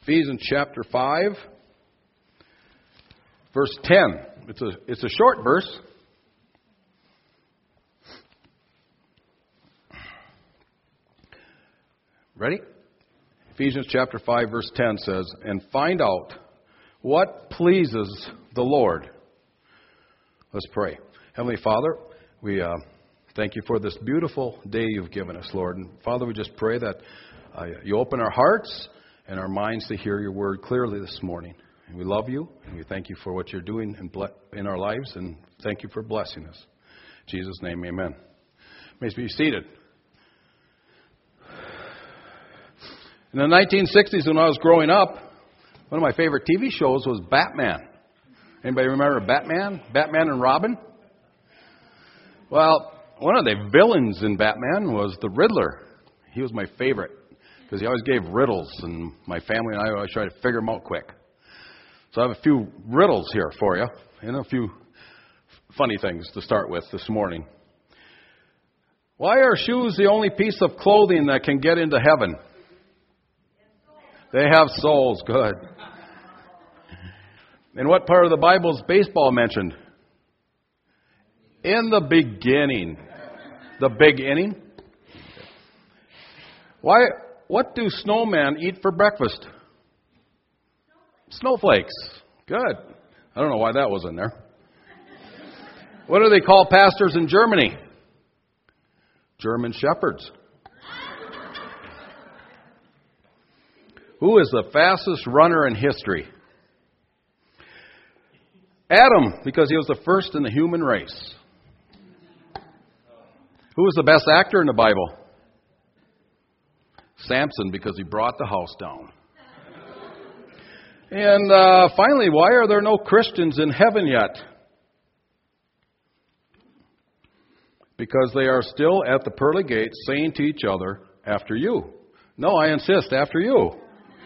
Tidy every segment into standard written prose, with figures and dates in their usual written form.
Ephesians chapter 5, verse 10. It's a short verse. Ready? Ephesians chapter 5, verse 10 says, "And find out what pleases the Lord." Let's pray. Heavenly Father, we thank you for this beautiful day you've given us, Lord. And Father, we just pray that you open our hearts and our minds to hear your word clearly this morning. And we love you, and we thank you for what you're doing in our lives, and thank you for blessing us. In Jesus' name, amen. May be seated. In the 1960s, when I was growing up, one of my favorite TV shows was Batman. Anybody remember Batman? Batman and Robin? Well, one of the villains in Batman was the Riddler. He was my favorite because he always gave riddles, and my family and I always tried to figure them out quick. So I have a few riddles here for you, and a few funny things to start with this morning. Why are shoes the only piece of clothing that can get into heaven? They have soles. Good. In what part of the Bible is baseball mentioned? In the beginning. The big inning. What do snowmen eat for breakfast? Snowflakes. Good. I don't know why that was in there. What do they call pastors in Germany? German shepherds. Who is the fastest runner in history? Adam, because he was the first in the human race. Who was the best actor in the Bible? Samson, because he brought the house down. And finally, why are there no Christians in heaven yet? Because they are still at the pearly gates saying to each other, "After you." No, I insist, after you.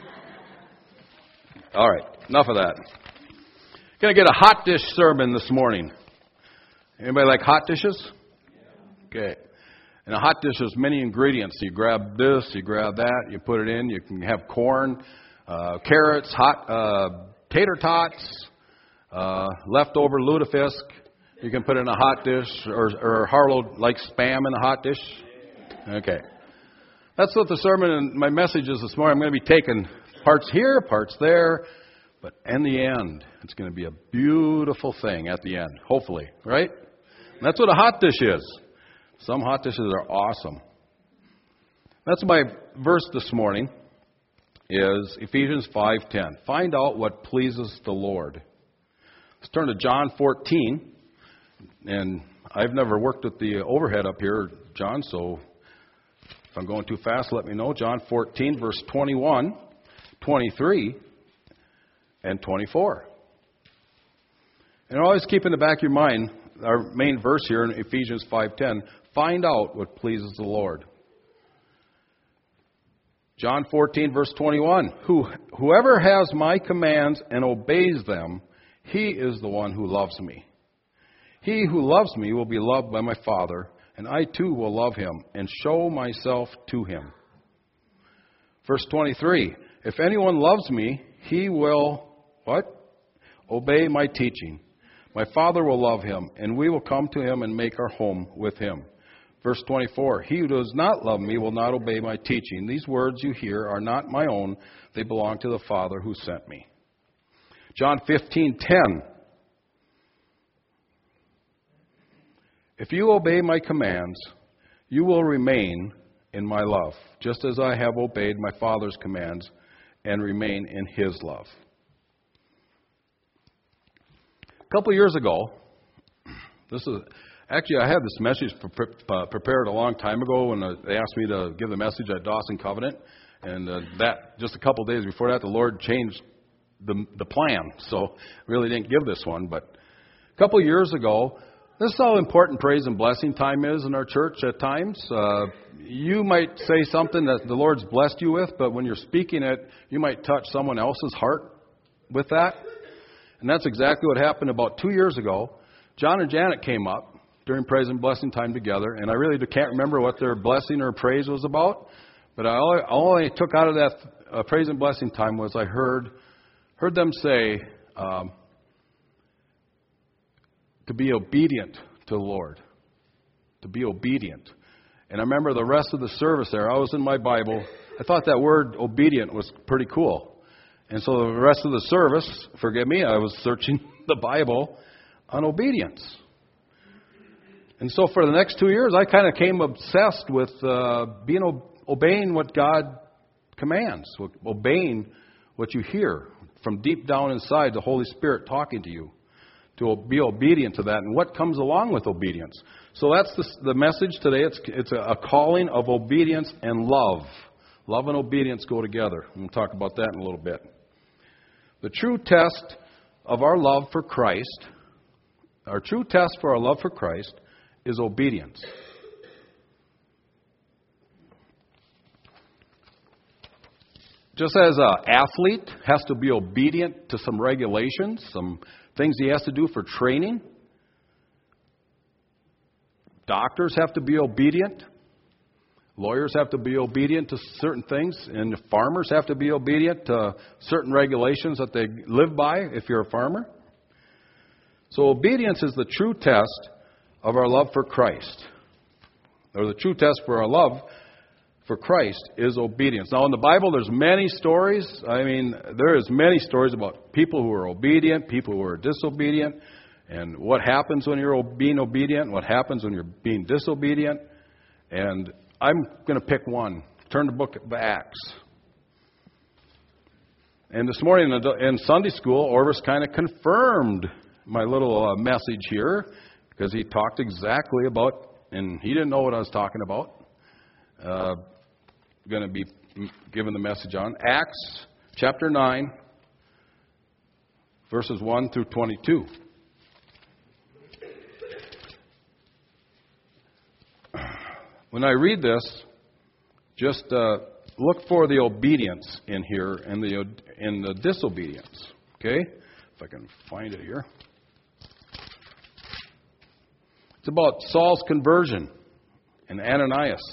All right, enough of that. Going to get a hot dish sermon this morning. Anybody like hot dishes? Okay. And a hot dish has many ingredients. You grab this, you grab that, you put it in. You can have corn, carrots, hot tater tots, leftover lutefisk. You can put in a hot dish, or Harlow likes Spam in a hot dish. Okay. That's what the sermon and my message is this morning. I'm going to be taking parts here, parts there, but in the end, it's going to be a beautiful thing at the end, hopefully, right? And that's what a hot dish is. Some hot dishes are awesome. That's my verse this morning, is Ephesians 5:10. Find out what pleases the Lord. Let's turn to John 14. And I've never worked with the overhead up here, John, so if I'm going too fast, let me know. John 14, verse 21, 23, and 24. And always keep in the back of your mind, our main verse here in Ephesians 5:10, find out what pleases the Lord. John 14, verse 21, whoever has my commands and obeys them, he is the one who loves me. He who loves me will be loved by my Father, and I too will love him and show myself to him. Verse 23, if anyone loves me, he will, what? Obey my teaching. My Father will love him, and we will come to him and make our home with him. Verse 24, he who does not love me will not obey my teaching. These words you hear are not my own. They belong to the Father who sent me. John 15:10. If you obey my commands, you will remain in my love, just as I have obeyed my Father's commands and remain in his love. A couple years ago, I had this message prepared a long time ago when they asked me to give the message at Dawson Covenant, and that just a couple days before that, the Lord changed the plan, so really didn't give this one. But a couple years ago, this is how important praise and blessing time is in our church at times. You might say something that the Lord's blessed you with, but when you're speaking it, you might touch someone else's heart with that. And that's exactly what happened about 2 years ago. John and Janet came up during praise and blessing time together, and I really can't remember what their blessing or praise was about, but all I took out of that praise and blessing time was I heard them say to be obedient to the Lord. To be obedient. And I remember the rest of the service there, I was in my Bible. I thought that word obedient was pretty cool. And so the rest of the service, forgive me, I was searching the Bible on obedience. And so for the next 2 years, I kind of came obsessed with obeying what God commands, obeying what you hear from deep down inside, the Holy Spirit talking to you, to be obedient to that, and what comes along with obedience. So that's the message today. It's a calling of obedience and love. Love and obedience go together. We'll talk about that in a little bit. The true test of our love for Christ, is obedience. Just as an athlete has to be obedient to some regulations, some things he has to do for training, doctors have to be obedient, lawyers have to be obedient to certain things, and farmers have to be obedient to certain regulations that they live by if you're a farmer. So obedience is the true test of our love for Christ. Or the true test for our love for Christ is obedience. Now in the Bible there's many stories. There is many stories about people who are obedient, people who are disobedient, and what happens when you're being obedient, and what happens when you're being disobedient. And I'm going to pick one. Turn to the book of Acts. And this morning in Sunday school, Orvis kind of confirmed my little message here, because he talked exactly about, and he didn't know what I was talking about. Going to be given the message on Acts chapter 9, verses 1 through 22. When I read this, just look for the obedience in here and the disobedience. Okay? If I can find it here. It's about Saul's conversion and Ananias.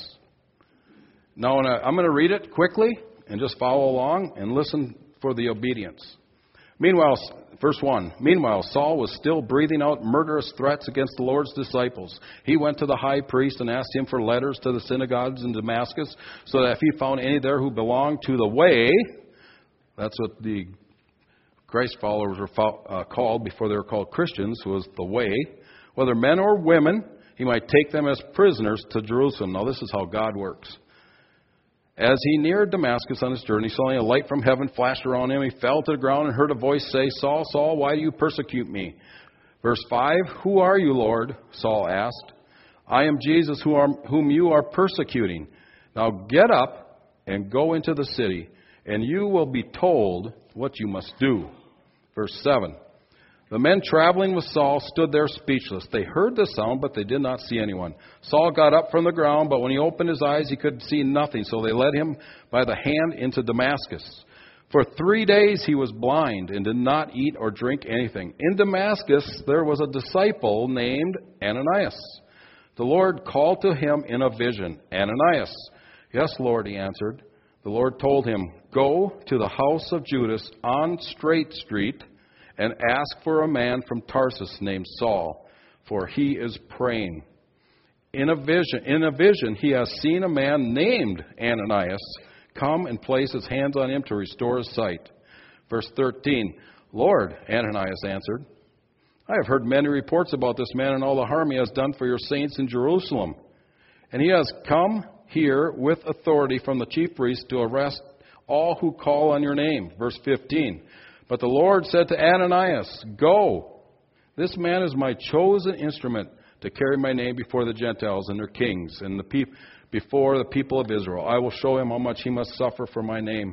Now, I'm going to read it quickly and just follow along and listen for the obedience. Meanwhile, verse 1, Meanwhile, Saul was still breathing out murderous threats against the Lord's disciples. He went to the high priest and asked him for letters to the synagogues in Damascus, so that if he found any there who belonged to the way, that's what the Christ followers were called before they were called Christians, was the way, whether men or women, he might take them as prisoners to Jerusalem. Now this is how God works. As he neared Damascus on his journey, suddenly a light from heaven flashed around him. He fell to the ground and heard a voice say, Saul, Saul, why do you persecute me? Verse 5, Who are you, Lord? Saul asked. I am Jesus whom you are persecuting. Now get up and go into the city, and you will be told what you must do. Verse 7, The men traveling with Saul stood there speechless. They heard the sound, but they did not see anyone. Saul got up from the ground, but when he opened his eyes, he could see nothing. So they led him by the hand into Damascus. For 3 days he was blind and did not eat or drink anything. In Damascus there was a disciple named Ananias. The Lord called to him in a vision, Ananias. Yes, Lord, he answered. The Lord told him, Go to the house of Judas on Straight Street, and ask for a man from Tarsus named Saul, for he is praying. In a vision, he has seen a man named Ananias come and place his hands on him to restore his sight. Verse 13, Lord, Ananias answered, I have heard many reports about this man and all the harm he has done for your saints in Jerusalem. And he has come here with authority from the chief priest to arrest all who call on your name. Verse 15, But the Lord said to Ananias, Go, this man is my chosen instrument to carry my name before the Gentiles and their kings and before the people of Israel. I will show him how much he must suffer for my name.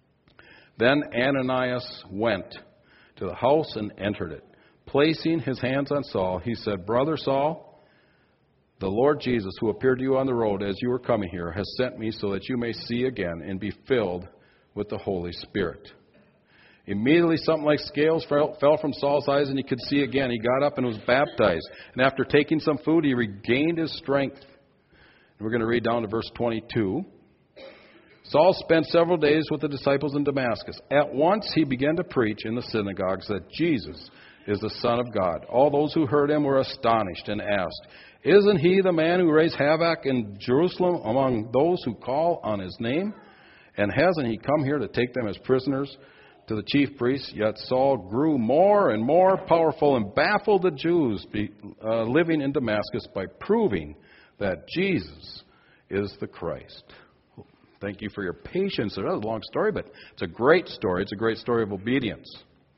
Then Ananias went to the house and entered it. Placing his hands on Saul, he said, Brother Saul, the Lord Jesus, who appeared to you on the road as you were coming here, has sent me so that you may see again and be filled with the Holy Spirit. Immediately something like scales fell from Saul's eyes and he could see again. He got up and was baptized. And after taking some food, he regained his strength. And we're going to read down to verse 22. Saul spent several days with the disciples in Damascus. At once he began to preach in the synagogues that Jesus is the Son of God. All those who heard him were astonished and asked, "Isn't he the man who raised havoc in Jerusalem among those who call on his name? And hasn't he come here to take them as prisoners to the chief priests?" Yet Saul grew more and more powerful and baffled the Jews living in Damascus by proving that Jesus is the Christ. Thank you for your patience. That was a long story, but it's a great story. It's a great story of obedience.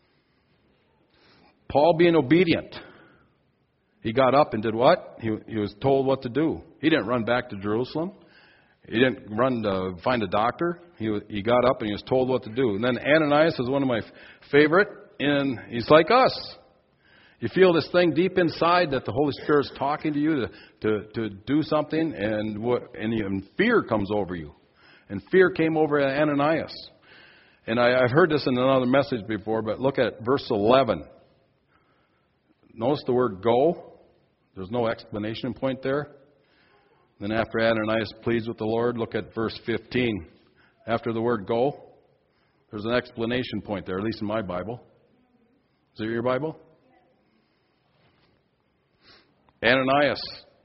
Paul being obedient. He got up and did what? He was told what to do. He didn't run back to Jerusalem. He didn't run to find a doctor. He got up and he was told what to do. And then Ananias is one of my favorite, and he's like us. You feel this thing deep inside that the Holy Spirit's talking to you to do something, and fear comes over you. And fear came over Ananias. And I've heard this in another message before, but look at verse 11. Notice the word go. There's no explanation point there. Then after Ananias pleads with the Lord, look at verse 15. After the word go, there's an explanation point there, at least in my Bible. Is it your Bible? Ananias,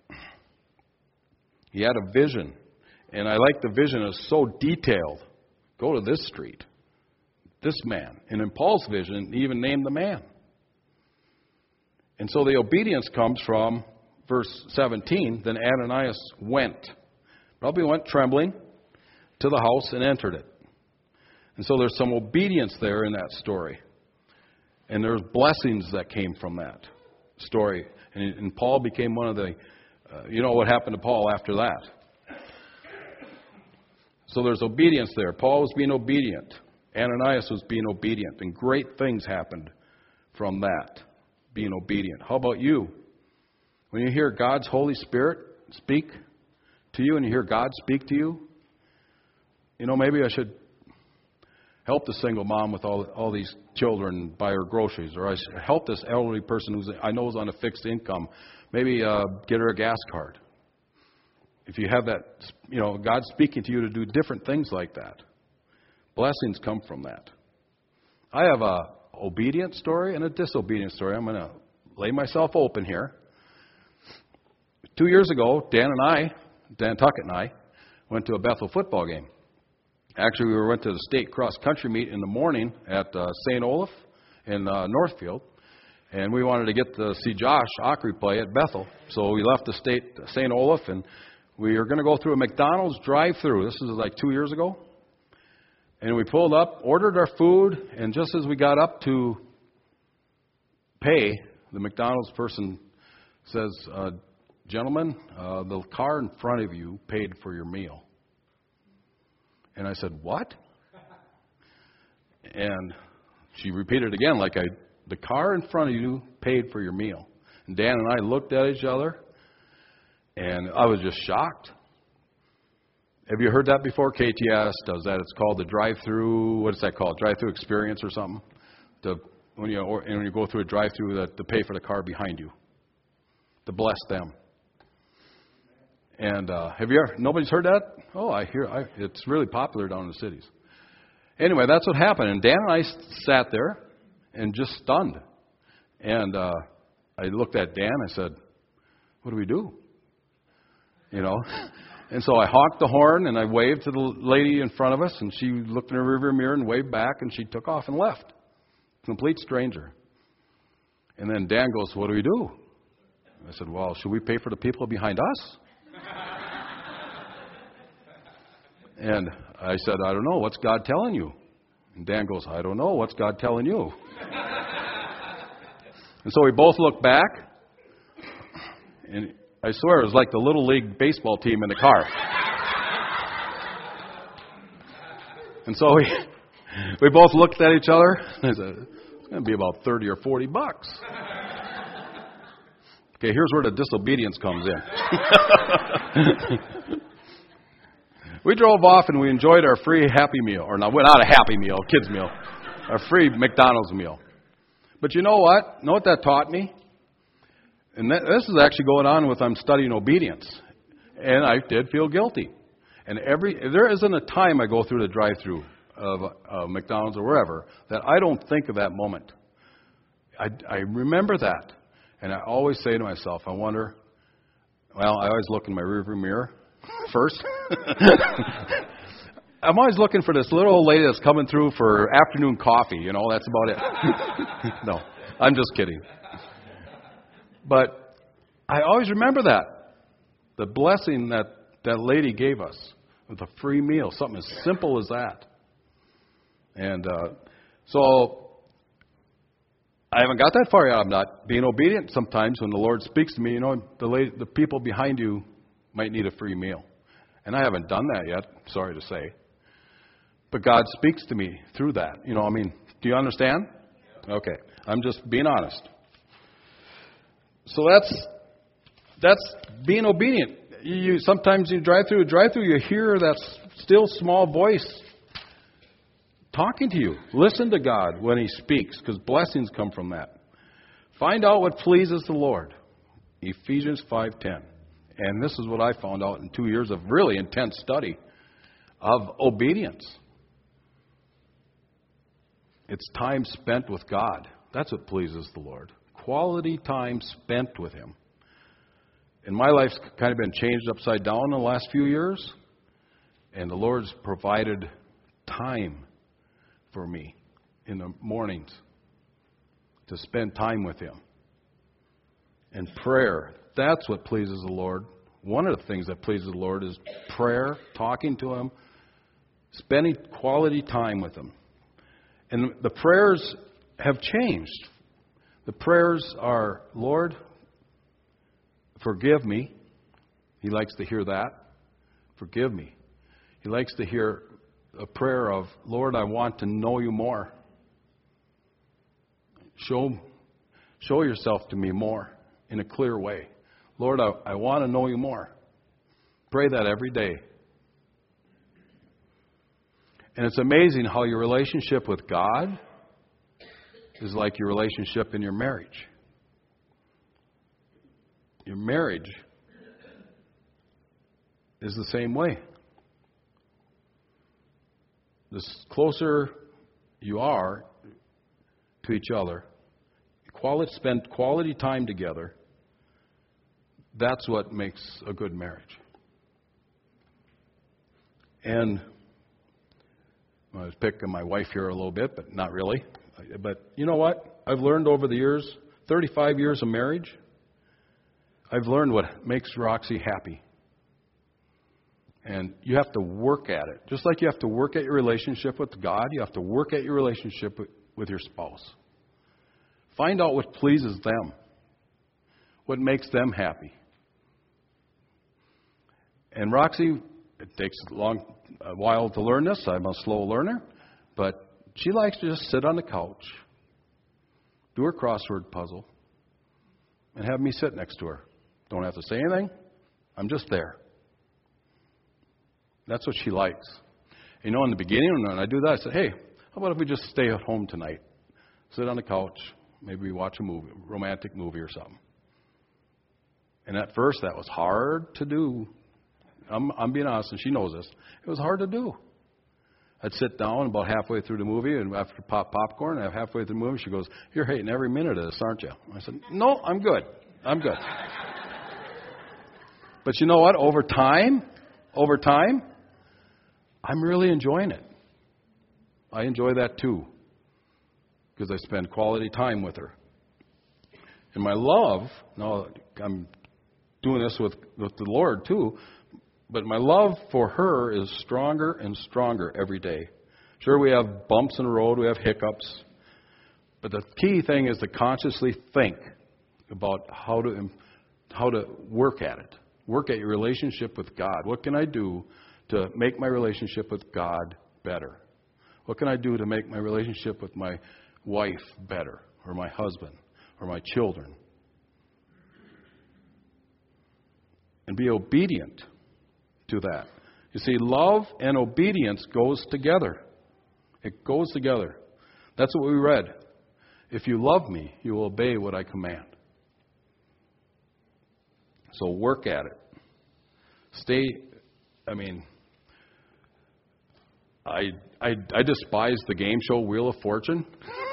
he had a vision. And I like the vision. It's so detailed. Go to this street. This man. And in Paul's vision, he even named the man. And so the obedience comes from verse 17. Then Ananias went. Probably went trembling to the house and entered it. And so there's some obedience there in that story. And there's blessings that came from that story. And Paul became one of the, you know what happened to Paul after that. So there's obedience there. Paul was being obedient. Ananias was being obedient. And great things happened from that, being obedient. How about you? When you hear God's Holy Spirit speak to you and you hear God speak to you, you know, maybe I should help the single mom with all these children, buy her groceries, or I should help this elderly person who I know is on a fixed income, maybe get her a gas card. If you have that, you know, God's speaking to you to do different things like that. Blessings come from that. I have a obedient story and a disobedient story. I'm going to lay myself open here. 2 years ago, Dan Tuckett and I, went to a Bethel football game. Actually, we went to the state cross-country meet in the morning at St. Olaf in Northfield. And we wanted to get to see Josh Ockery play at Bethel. So we left the St. Olaf, and we were going to go through a McDonald's drive-thru. This was like 2 years ago. And we pulled up, ordered our food, and just as we got up to pay, the McDonald's person says, "Gentlemen, the car in front of you paid for your meal." And I said, "What?" And she repeated it again, the car in front of you paid for your meal. And Dan and I looked at each other, and I was just shocked. Have you heard that before? KTS does that. It's called the drive-through. What is that called? Drive-through experience or something? When you go through a drive-through, to pay for the car behind you, to bless them. And have you ever? Nobody's heard that? Oh, I hear. It's really popular down in the cities. Anyway, that's what happened. And Dan and I sat there and just stunned. And I looked at Dan. I said, "What do we do?" You know. And so I honked the horn and I waved to the lady in front of us, and she looked in her rearview mirror and waved back, and she took off and left. Complete stranger. And then Dan goes, "What do we do?" I said, "Well, should we pay for the people behind us?" And I said, "I don't know. What's God telling you?" And Dan goes, "I don't know. What's God telling you?" And so we both looked back, and I swear it was like the Little League baseball team in the car. And so we both looked at each other, and I said, "It's going to be about $30 or $40. Okay, here's where the disobedience comes in. We drove off and we enjoyed our free Happy Meal. Or not a Happy Meal, kids' meal. Our free McDonald's meal. But you know what? You know what that taught me? And this is actually going on with I'm studying obedience. And I did feel guilty. And there isn't a time I go through the drive-thru of McDonald's or wherever that I don't think of that moment. I remember that. And I always say to myself, I wonder, well, I always look in my rearview mirror first. I'm always looking for this little old lady that's coming through for afternoon coffee. You know, that's about it. No, I'm just kidding. But I always remember that. The blessing that lady gave us with a free meal, something as simple as that. And so I haven't got that far yet. I'm not being obedient. Sometimes when the Lord speaks to me, you know, the people behind you might need a free meal. And I haven't done that yet, sorry to say. But God speaks to me through that. You know, I mean, do you understand? Okay. I'm just being honest. So that's being obedient. Sometimes you drive through, you hear that still small voice talking to you. Listen to God when He speaks, because blessings come from that. Find out what pleases the Lord. Ephesians 5:10. And this is what I found out in 2 years of really intense study of obedience. It's time spent with God. That's what pleases the Lord. Quality time spent with Him. And my life's kind of been changed upside down in the last few years. And the Lord's provided time for me in the mornings to spend time with Him. And prayer, that's what pleases the Lord. One of the things that pleases the Lord is prayer, talking to Him, spending quality time with Him. And the prayers have changed. The prayers are, Lord, forgive me. He likes to hear that. Forgive me. He likes to hear a prayer of, Lord, I want to know you more. Show yourself to me more in a clear way. Lord, I want to know you more. Pray that every day. And it's amazing how your relationship with God is like your relationship in your marriage. Your marriage is the same way. The closer you are to each other, spend quality time together, that's what makes a good marriage. And I was picking my wife here a little bit, but not really. But you know what? I've learned over the years, 35 years of marriage, I've learned what makes Roxy happy. And you have to work at it. Just like you have to work at your relationship with God, you have to work at your relationship with your spouse. Find out what pleases them, what makes them happy. And Roxy, it takes a while to learn this. I'm a slow learner. But she likes to just sit on the couch, do her crossword puzzle, and have me sit next to her. Don't have to say anything. I'm just there. That's what she likes. You know, in the beginning, when I do that, I said, hey, how about if we just stay at home tonight? Sit on the couch, maybe we watch a movie, a romantic movie or something. And at first, that was hard to do. I'm being honest, and she knows this. It was hard to do. I'd sit down about halfway through the movie, and after pop popcorn, and halfway through the movie, she goes, you're hating every minute of this, aren't you? I said, no, I'm good. I'm good. But you know what? Over time, I'm really enjoying it. I enjoy that too, because I spend quality time with her. And my love, now I'm doing this with the Lord too, but my love for her is stronger and stronger every day. Sure, we have bumps in the road, we have hiccups, but the key thing is to consciously think about how to work at it. Work at your relationship with God. What can I do to make my relationship with God better? What can I do to make my relationship with my wife better, or my husband, or my children? And be obedient to that. You see, love and obedience goes together. It goes together. That's what we read. If you love me, you will obey what I command. So work at it. I despise the game show Wheel of Fortune.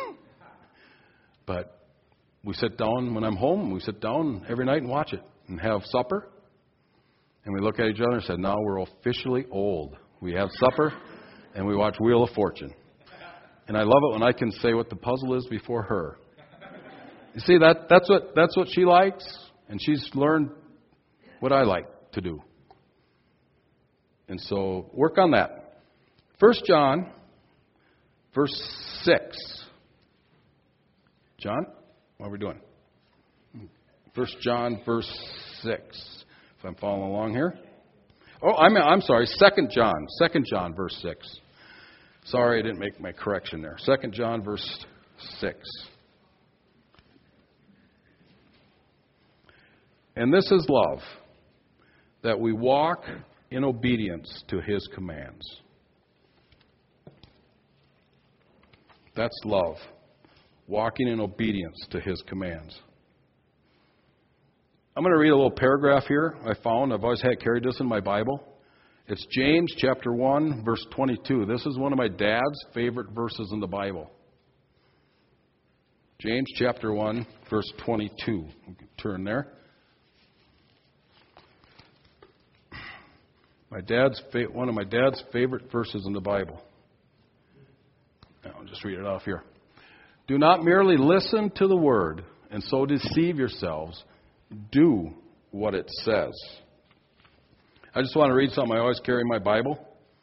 But we sit down when I'm home. We sit down every night and watch it and have supper. And we look at each other and say, now we're officially old. We have supper and we watch Wheel of Fortune. And I love it when I can say what the puzzle is before her. You see, that's what she likes, and she's learned what I like to do. And so work on that. 1 John, verse 6. John, what are we doing? 1 John, verse 6. If I'm following along here. Oh, I'm sorry, 2 John. 2 John, verse 6. Sorry, I didn't make my correction there. 2 John, verse 6. And this is love, that we walk in obedience to His commands. That's love, walking in obedience to His commands. I'm going to read a little paragraph here I've always carried this in my Bible. It's James chapter 1, verse 22. This is one of my dad's favorite verses in the Bible. James chapter 1, verse 22. We can turn there. One of my dad's favorite verses in the Bible. I'll just read it off here. Do not merely listen to the word and so deceive yourselves. Do what it says. I just want to read something I always carry in my Bible.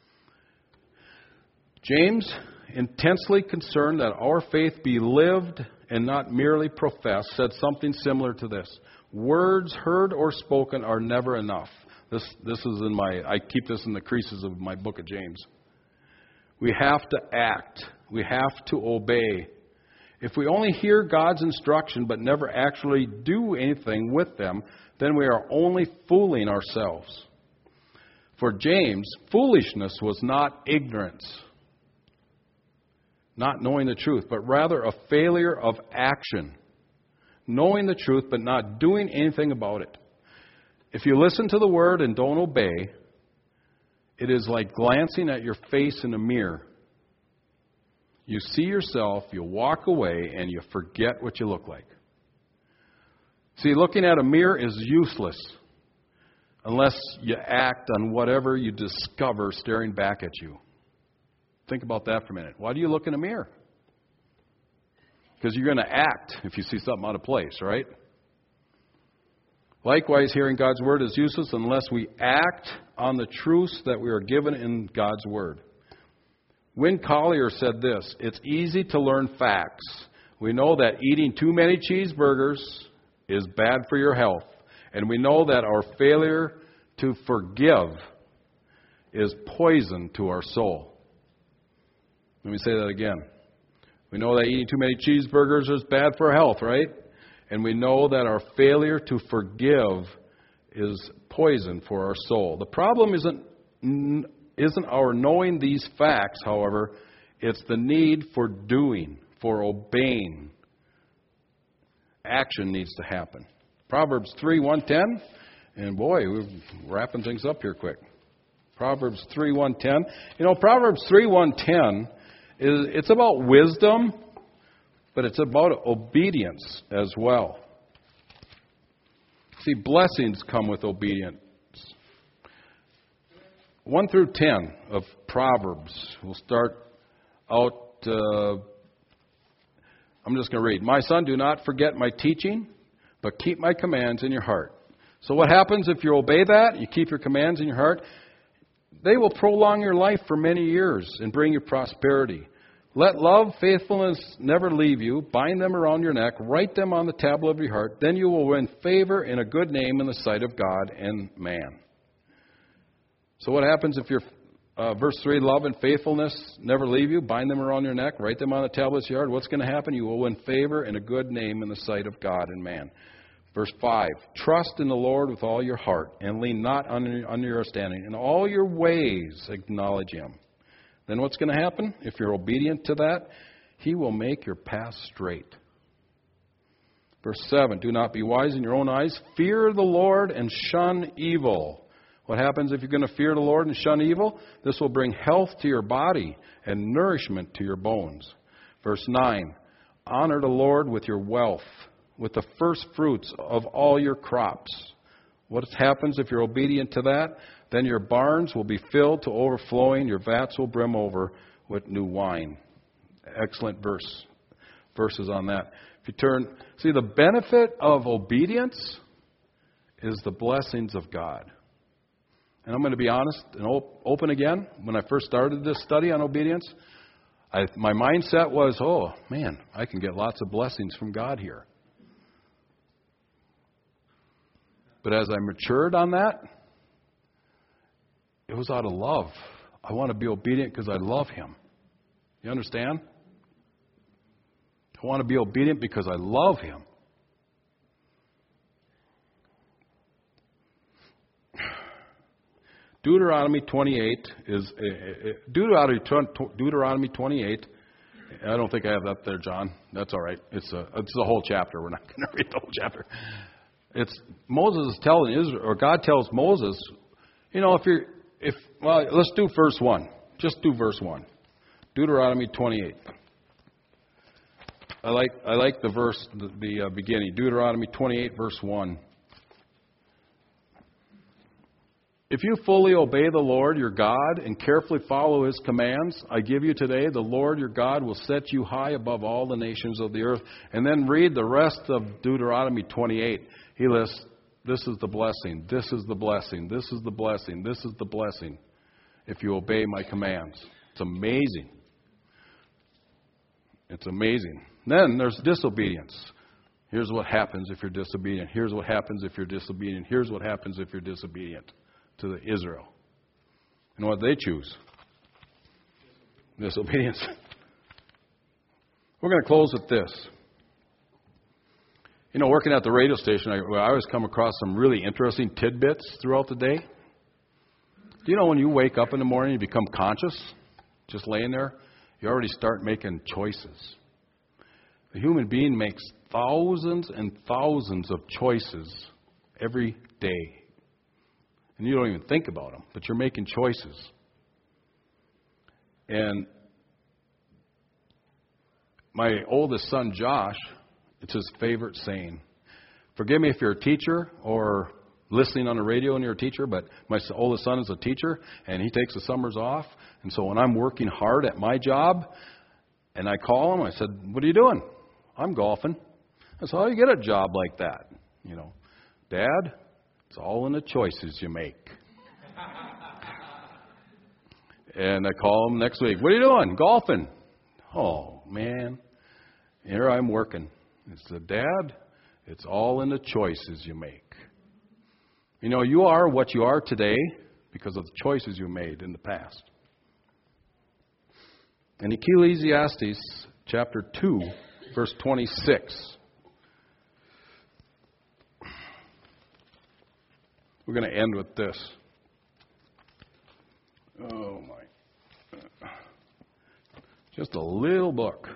James, intensely concerned that our faith be lived and not merely professed, said something similar to this. Words heard or spoken are never enough. This is I keep this in the creases of my book of James. We have to act. We have to obey. If we only hear God's instruction but never actually do anything with them, then we are only fooling ourselves. For James, foolishness was not ignorance, not knowing the truth, but rather a failure of action. Knowing the truth but not doing anything about it. If you listen to the word and don't obey, it is like glancing at your face in a mirror. You see yourself, you walk away, and you forget what you look like. See, looking at a mirror is useless unless you act on whatever you discover staring back at you. Think about that for a minute. Why do you look in a mirror? Because you're going to act if you see something out of place, right? Likewise, hearing God's word is useless unless we act on the truths that we are given in God's word. Win Collier said this, it's easy to learn facts. We know that eating too many cheeseburgers is bad for your health. And we know that our failure to forgive is poison to our soul. Let me say that again. We know that eating too many cheeseburgers is bad for our health, right? And we know that our failure to forgive is poison for our soul. The problem isn't our knowing these facts, however. It's the need for doing, for obeying. Action needs to happen. Proverbs 3:1-10. And boy, we're wrapping things up here quick. Proverbs 3:1-10. You know, Proverbs 3:1-10 it's about wisdom, but it's about obedience as well. See, blessings come with obedience. 1-10 of Proverbs. We'll start out. I'm just going to read. My son, do not forget my teaching, but keep my commands in your heart. So what happens if you obey that, you keep your commands in your heart? They will prolong your life for many years and bring you prosperity. Let love, faithfulness never leave you. Bind them around your neck. Write them on the tablet of your heart. Then you will win favor and a good name in the sight of God and man. So what happens if your verse 3, love and faithfulness never leave you? Bind them around your neck. Write them on the tablets of your heart. What's going to happen? You will win favor and a good name in the sight of God and man. Verse 5, trust in the Lord with all your heart and lean not on your understanding. In all your ways acknowledge Him. Then what's going to happen? If you're obedient to that, He will make your path straight. Verse 7, do not be wise in your own eyes. Fear the Lord and shun evil. What happens if you're going to fear the Lord and shun evil? This will bring health to your body and nourishment to your bones. Verse 9, honor the Lord with your wealth, with the first fruits of all your crops. What happens if you're obedient to that? Then your barns will be filled to overflowing, your vats will brim over with new wine. Excellent verses on that. If you turn, see, the benefit of obedience is the blessings of God. And I'm going to be honest and open again. When I first started this study on obedience, my mindset was, oh, man, I can get lots of blessings from God here. But as I matured on that, it was out of love. I want to be obedient because I love Him. You understand? I want to be obedient because I love Him. Deuteronomy 28 is Deuteronomy 28. I don't think I have that there, John. That's all right. It's the whole chapter. We're not going to read the whole chapter. It's Moses is telling Israel, or God tells Moses, let's do verse 1. Just do verse 1. Deuteronomy 28. I like the verse, the beginning. Deuteronomy 28, verse 1. If you fully obey the Lord your God and carefully follow His commands I give you today, the Lord your God will set you high above all the nations of the earth. And then read the rest of Deuteronomy 28. He lists, this is the blessing, this is the blessing, this is the blessing, this is the blessing, if you obey my commands. It's amazing. It's amazing. Then there's disobedience. Here's what happens if you're disobedient. Here's what happens if you're disobedient. Here's what happens if you're disobedient to Israel. And what they choose? Disobedience. We're going to close with this. Working at the radio station, I always come across some really interesting tidbits throughout the day. Do you know when you wake up in the morning, you become conscious, just laying there, you already start making choices. The human being makes thousands and thousands of choices every day. And you don't even think about them, but you're making choices. And my oldest son, Josh, it's his favorite saying. Forgive me if you're a teacher or listening on the radio and you're a teacher, but my oldest son is a teacher, and he takes the summers off. And so when I'm working hard at my job, and I call him, I said, what are you doing? I'm golfing. That's how you get a job like that. Dad, it's all in the choices you make. And I call him next week. What are you doing? Golfing. Oh, man. Here I'm working. I said, Dad, it's all in the choices you make. You are what you are today because of the choices you made in the past. In Ecclesiastes chapter 2, verse 26. We're going to end with this. Oh, my. Just a little book.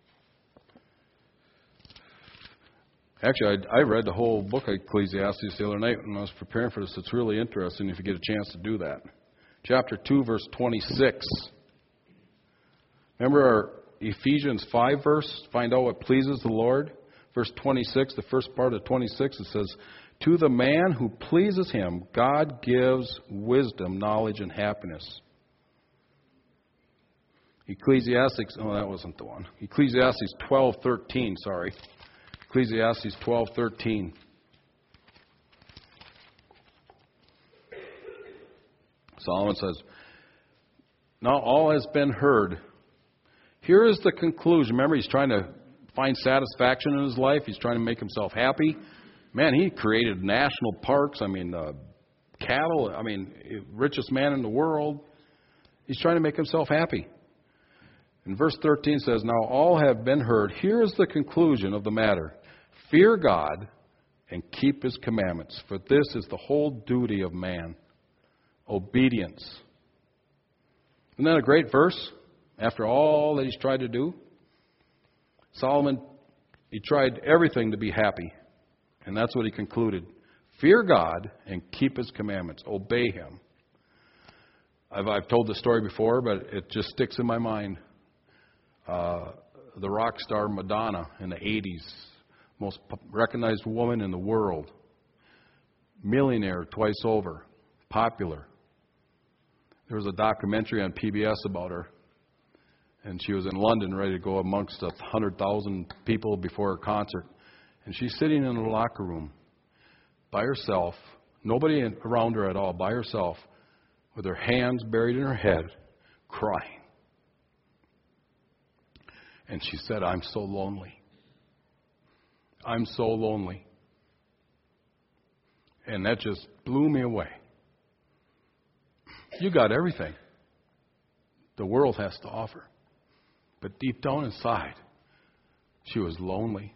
Actually, I read the whole book of Ecclesiastes the other night when I was preparing for this. It's really interesting if you get a chance to do that. Chapter 2, verse 26. Remember our Ephesians 5 verse? Find out what pleases the Lord. Verse 26, the first part of 26, it says, to the man who pleases Him, God gives wisdom, knowledge, and happiness. Ecclesiastes, that wasn't the one. Ecclesiastes 12:13, sorry. Ecclesiastes 12:13. Solomon says, now all has been heard. Here is the conclusion. Remember, he's trying to find satisfaction in his life. He's trying to make himself happy. Man, he created national parks. Cattle. Richest man in the world. He's trying to make himself happy. And verse 13 says, now all have been heard. Here is the conclusion of the matter. Fear God and keep His commandments, for this is the whole duty of man. Obedience. Isn't that a great verse? After all that he's tried to do, Solomon, he tried everything to be happy. And that's what he concluded. Fear God and keep His commandments. Obey Him. I've told the story before, but it just sticks in my mind. The rock star Madonna in the 80s, most recognized woman in the world, millionaire twice over, popular. There was a documentary on PBS about her, and she was in London ready to go amongst 100,000 people before her concert. And she's sitting in the locker room by herself, nobody around her at all, by herself, with her hands buried in her head, crying. And she said, I'm so lonely. I'm so lonely. And that just blew me away. You got everything the world has to offer. But deep down inside, she was lonely.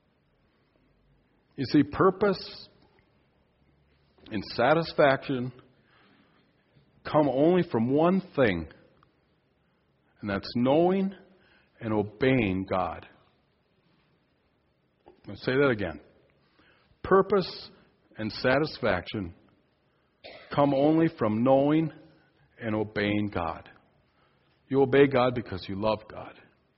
You see, purpose and satisfaction come only from one thing, and that's knowing and obeying God. I'll say that again. Purpose and satisfaction come only from knowing and obeying God. You obey God because you love God.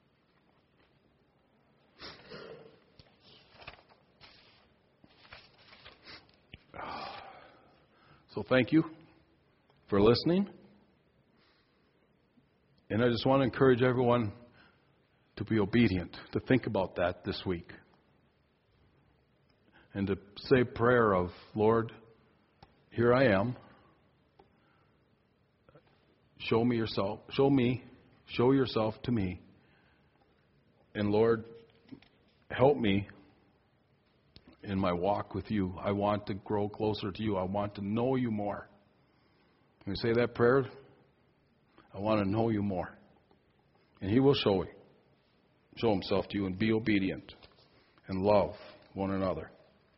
So thank you for listening. And I just want to encourage everyone to be obedient, to think about that this week. And to say a prayer of, Lord, here I am. Show yourself to me. And Lord, help me in my walk with you. I want to grow closer to you. I want to know you more. When you say that prayer, I want to know you more. And He will show Himself to you, and be obedient and love one another.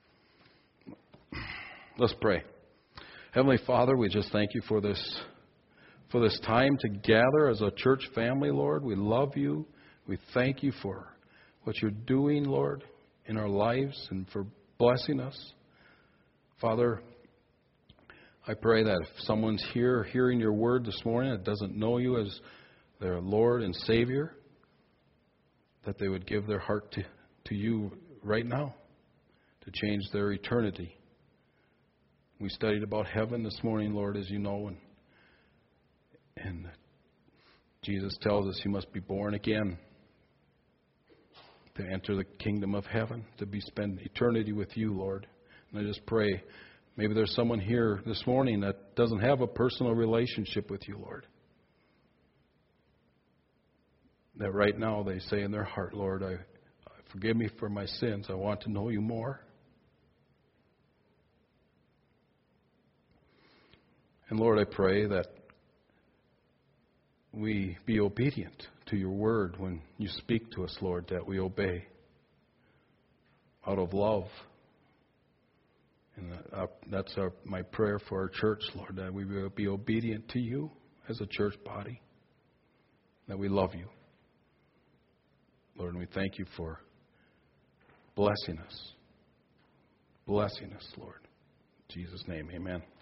Let's pray. Heavenly Father, we just thank you for this time to gather as a church family, Lord. We love you. We thank you for what you're doing, Lord, in our lives and for blessing us. Father, I pray that if someone's here hearing your word this morning that doesn't know you as their Lord and Savior, that they would give their heart to you right now to change their eternity. We studied about heaven this morning, Lord, as you know, and Jesus tells us you must be born again to enter the kingdom of heaven, to spend eternity with you, Lord. And I just pray, maybe there's someone here this morning that doesn't have a personal relationship with you, Lord. That right now they say in their heart, Lord, forgive me for my sins. I want to know you more. And Lord, I pray that we be obedient to your word when you speak to us, Lord, that we obey out of love. And that's my prayer for our church, Lord, that we will be obedient to you as a church body, that we love you. Lord, and we thank you for blessing us. Blessing us, Lord. In Jesus' name, amen.